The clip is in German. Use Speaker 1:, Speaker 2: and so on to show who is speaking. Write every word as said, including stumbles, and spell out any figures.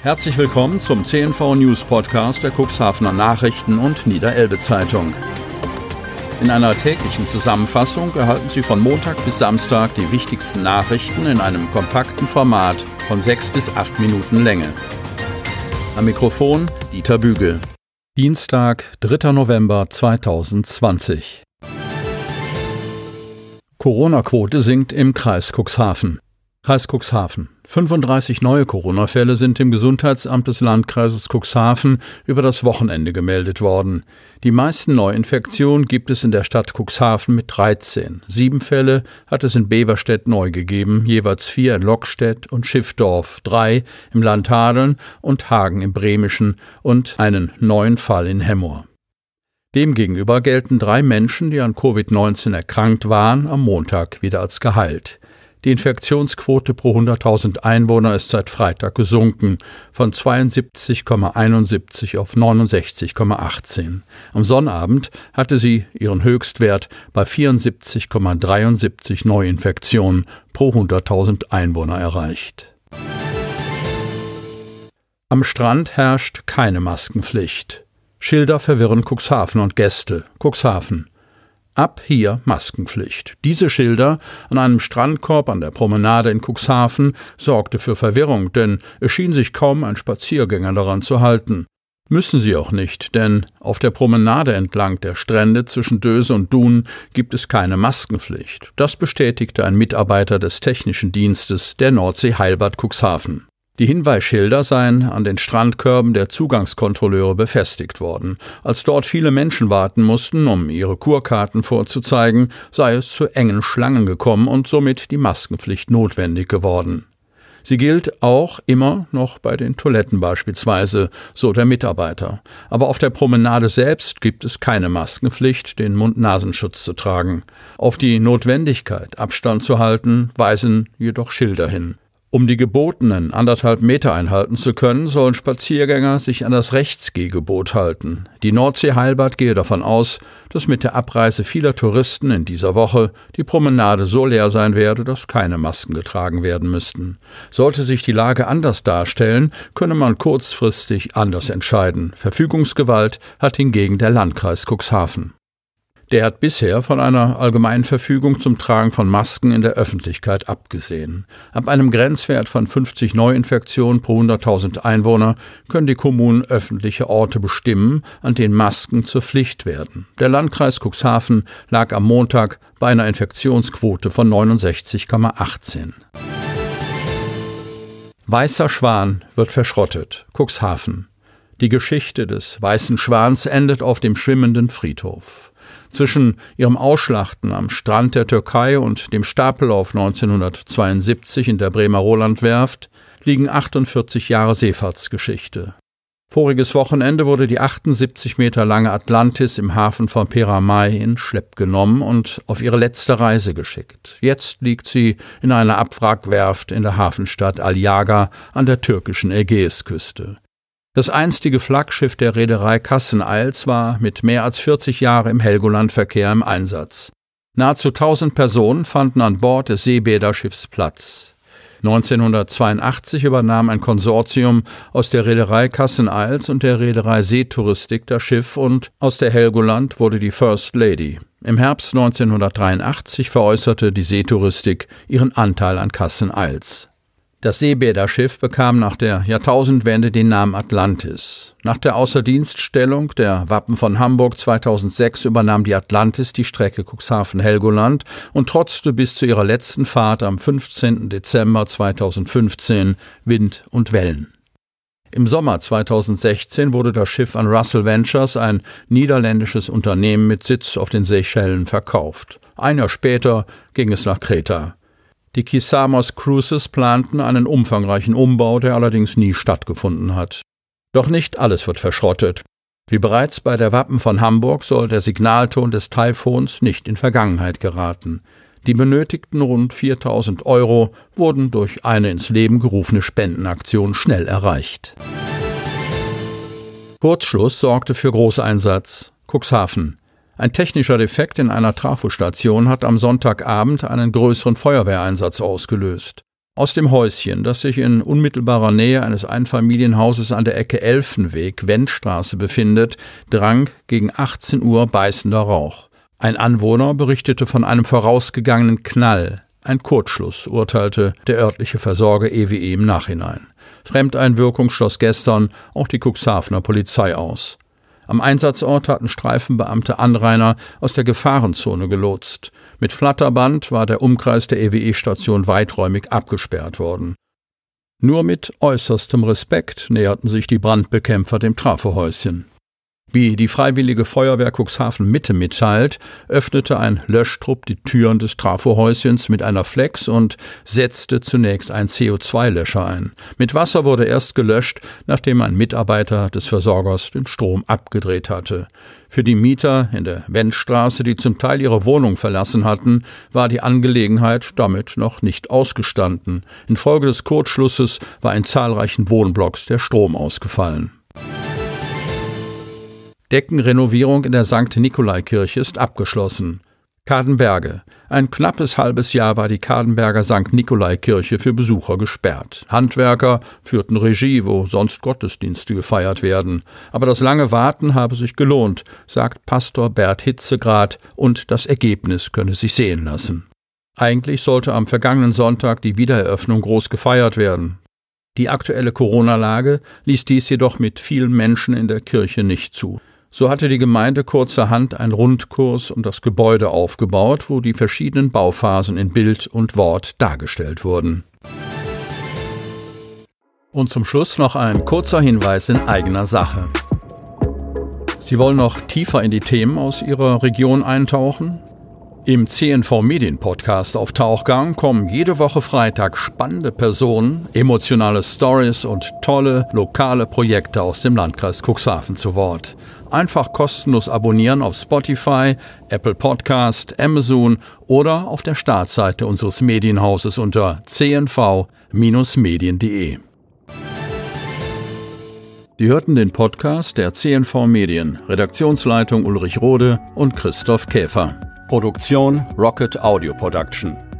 Speaker 1: Herzlich willkommen zum C N V News Podcast der Cuxhavener Nachrichten und Niederelbe Zeitung. In einer täglichen Zusammenfassung erhalten Sie von Montag bis Samstag die wichtigsten Nachrichten in einem kompakten Format von sechs bis acht Minuten Länge. Am Mikrofon Dieter Bügel. Dienstag, dritter November zweitausendzwanzig. Corona-Quote sinkt im Kreis Cuxhaven. Kreis Cuxhaven. fünfunddreißig neue Corona-Fälle sind im Gesundheitsamt des Landkreises Cuxhaven über das Wochenende gemeldet worden. Die meisten Neuinfektionen gibt es in der Stadt Cuxhaven mit dreizehn. Sieben Fälle hat es in Beverstedt neu gegeben, jeweils vier in Lockstedt und Schiffdorf, drei im Land Hadeln und Hagen im Bremischen und einen neuen Fall in Hemmoor. Demgegenüber gelten drei Menschen, die an Covid neunzehn erkrankt waren, am Montag wieder als geheilt. Die Infektionsquote pro hunderttausend Einwohner ist seit Freitag gesunken, von zweiundsiebzig Komma einundsiebzig auf neunundsechzig Komma achtzehn. Am Sonnabend hatte sie ihren Höchstwert bei vierundsiebzig Komma dreiundsiebzig Neuinfektionen pro hunderttausend Einwohner erreicht. Am Strand herrscht keine Maskenpflicht. Schilder verwirren Cuxhaven und Gäste. Cuxhaven. Ab hier Maskenpflicht. Diese Schilder an einem Strandkorb an der Promenade in Cuxhaven sorgte für Verwirrung, denn es schien sich kaum ein Spaziergänger daran zu halten. Müssen sie auch nicht, denn auf der Promenade entlang der Strände zwischen Döse und Dun gibt es keine Maskenpflicht. Das bestätigte ein Mitarbeiter des Technischen Dienstes der Nordsee Heilbad Cuxhaven. Die Hinweisschilder seien an den Strandkörben der Zugangskontrolleure befestigt worden. Als dort viele Menschen warten mussten, um ihre Kurkarten vorzuzeigen, sei es zu engen Schlangen gekommen und somit die Maskenpflicht notwendig geworden. Sie gilt auch immer noch bei den Toiletten beispielsweise, so der Mitarbeiter. Aber auf der Promenade selbst gibt es keine Maskenpflicht, den Mund-Nasenschutz zu tragen. Auf die Notwendigkeit, Abstand zu halten, weisen jedoch Schilder hin. Um die gebotenen anderthalb Meter einhalten zu können, sollen Spaziergänger sich an das Rechtsgehgebot halten. Die Nordsee Heilbad gehe davon aus, dass mit der Abreise vieler Touristen in dieser Woche die Promenade so leer sein werde, dass keine Masken getragen werden müssten. Sollte sich die Lage anders darstellen, könne man kurzfristig anders entscheiden. Verfügungsgewalt hat hingegen der Landkreis Cuxhaven. Der hat bisher von einer allgemeinen Verfügung zum Tragen von Masken in der Öffentlichkeit abgesehen. Ab einem Grenzwert von fünfzig Neuinfektionen pro hunderttausend Einwohner können die Kommunen öffentliche Orte bestimmen, an denen Masken zur Pflicht werden. Der Landkreis Cuxhaven lag am Montag bei einer Infektionsquote von neunundsechzig Komma achtzehn. Weißer Schwan wird verschrottet. Cuxhaven. Die Geschichte des Weißen Schwans endet auf dem schwimmenden Friedhof. Zwischen ihrem Ausschlachten am Strand der Türkei und dem Stapellauf neunzehnhundertzweiundsiebzig in der Bremer Rolandwerft liegen achtundvierzig Jahre Seefahrtsgeschichte. Voriges Wochenende wurde die achtundsiebzig Meter lange Atlantis im Hafen von Piramai in Schlepp genommen und auf ihre letzte Reise geschickt. Jetzt liegt sie in einer Abwrackwerft in der Hafenstadt Aliaga an der türkischen Ägäisküste. Das einstige Flaggschiff der Reederei Kassen-Eils war mit mehr als vierzig Jahren im Helgoland-Verkehr im Einsatz. Nahezu tausend Personen fanden an Bord des Seebäderschiffs Platz. neunzehnhundertzweiundachtzig übernahm ein Konsortium aus der Reederei Kassen-Eils und der Reederei Seetouristik das Schiff und aus der Helgoland wurde die First Lady. Im Herbst neunzehnhundertdreiundachtzig veräußerte die Seetouristik ihren Anteil an Kassen-Eils. Das Seebäderschiff bekam nach der Jahrtausendwende den Namen Atlantis. Nach der Außerdienststellung der Wappen von Hamburg zweitausendsechs übernahm die Atlantis die Strecke Cuxhaven-Helgoland und trotzte bis zu ihrer letzten Fahrt am fünfzehnten Dezember zweitausendfünfzehn Wind und Wellen. Im Sommer zweitausendsechzehn wurde das Schiff an Russell Ventures, ein niederländisches Unternehmen mit Sitz auf den Seychellen, verkauft. Ein Jahr später ging es nach Kreta. Die Kissamos Cruises planten einen umfangreichen Umbau, der allerdings nie stattgefunden hat. Doch nicht alles wird verschrottet. Wie bereits bei der Wappen von Hamburg soll der Signalton des Taifons nicht in Vergangenheit geraten. Die benötigten rund viertausend Euro wurden durch eine ins Leben gerufene Spendenaktion schnell erreicht. Kurzschluss sorgte für Großeinsatz. Cuxhaven. Ein technischer Defekt in einer Trafostation hat am Sonntagabend einen größeren Feuerwehreinsatz ausgelöst. Aus dem Häuschen, das sich in unmittelbarer Nähe eines Einfamilienhauses an der Ecke Elfenweg-Wendstraße befindet, drang gegen achtzehn Uhr beißender Rauch. Ein Anwohner berichtete von einem vorausgegangenen Knall. Ein Kurzschluss, urteilte der örtliche Versorger E W E im Nachhinein. Fremdeinwirkung schloss gestern auch die Cuxhavener Polizei aus. Am Einsatzort hatten Streifenbeamte Anrainer aus der Gefahrenzone gelotst. Mit Flatterband war der Umkreis der E W E-Station weiträumig abgesperrt worden. Nur mit äußerstem Respekt näherten sich die Brandbekämpfer dem Trafohäuschen. Wie die Freiwillige Feuerwehr Cuxhaven Mitte mitteilt, öffnete ein Löschtrupp die Türen des Trafohäuschens mit einer Flex und setzte zunächst einen C O zwei Löscher ein. Mit Wasser wurde erst gelöscht, nachdem ein Mitarbeiter des Versorgers den Strom abgedreht hatte. Für die Mieter in der Wendstraße, die zum Teil ihre Wohnung verlassen hatten, war die Angelegenheit damit noch nicht ausgestanden. Infolge des Kurzschlusses war in zahlreichen Wohnblocks der Strom ausgefallen. Deckenrenovierung in der Sankt Nikolai-Kirche ist abgeschlossen. Kadenberge. Ein knappes halbes Jahr war die Kadenberger Sankt Nikolai-Kirche für Besucher gesperrt. Handwerker führten Regie, wo sonst Gottesdienste gefeiert werden. Aber das lange Warten habe sich gelohnt, sagt Pastor Bert Hitzegrad, und das Ergebnis könne sich sehen lassen. Eigentlich sollte am vergangenen Sonntag die Wiedereröffnung groß gefeiert werden. Die aktuelle Corona-Lage ließ dies jedoch mit vielen Menschen in der Kirche nicht zu. So hatte die Gemeinde kurzerhand einen Rundkurs um das Gebäude aufgebaut, wo die verschiedenen Bauphasen in Bild und Wort dargestellt wurden. Und zum Schluss noch ein kurzer Hinweis in eigener Sache. Sie wollen noch tiefer in die Themen aus Ihrer Region eintauchen? Im C N V Medien Podcast auf Tauchgang kommen jede Woche Freitag spannende Personen, emotionale Stories und tolle lokale Projekte aus dem Landkreis Cuxhaven zu Wort. Einfach kostenlos abonnieren auf Spotify, Apple Podcast, Amazon oder auf der Startseite unseres Medienhauses unter c n v Bindestrich medien punkt de. Sie hörten den Podcast der C N V Medien, Redaktionsleitung Ulrich Rode und Christoph Käfer. Produktion Rocket Audio Production.